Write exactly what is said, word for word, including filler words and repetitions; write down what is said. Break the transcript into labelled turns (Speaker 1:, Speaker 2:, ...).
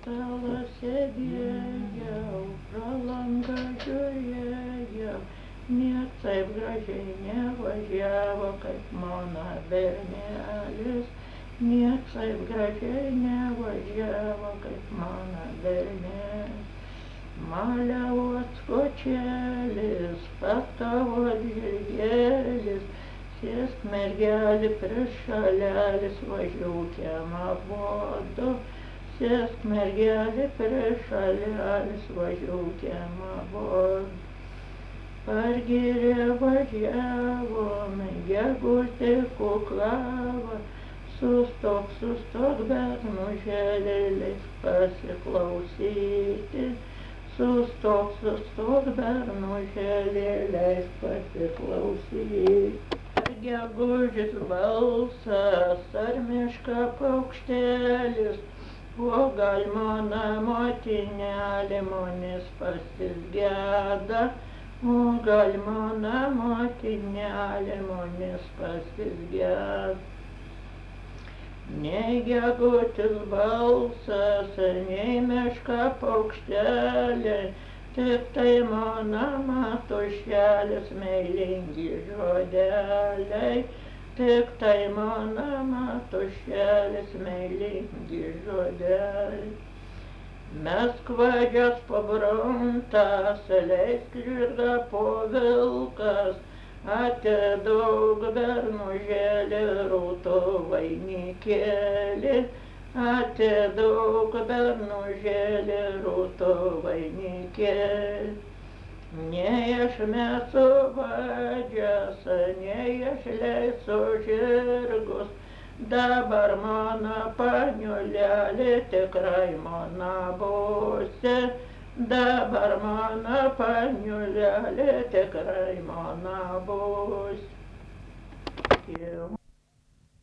Speaker 1: stalo sėdėjau, pro langą žiūrėjau, nieks taip gražiai nevažiavo, kaip mano bernelis. Nieks taip gražiai nevažiavo, kaip mano bernelis. Maliavos kočelis, pastavot žirgelis, sėsk mergelį prie šalelis, važiuok jam abudu. Sėsk mergelį prie šalelis, važiuok jam abudu. Pargirė važiavom, gegutė kuklavo, sustok, sustok, bernužėli, leisk pasiklausyti. Sustok, sustok, bernužėli, leisk pasiklausyti. Ar gegužis balsas, ar miško paukštelis, o gal mano motinėlė manęs pasisgeda, o gal mano motinėlė manęs pasisgeda. Nei gegutis balsas, nei miško paukštelė, tik tai mano matušėlis meilingi žodeliai, tik tai mano matušėlis meilingi žodeliai. Mesk vadžias po gruntas, leisk žirgą po vilkas, atiduok bernužėli rūtų vainikėlį, atiduok bernužėli rūtų vainikėlį. Nei aš mesu vadžias, nei aš leisiu žirgus, dabar mano paniulėlė tikrai mano būsi. Dabar mano paniulėlė tikrai mano bus.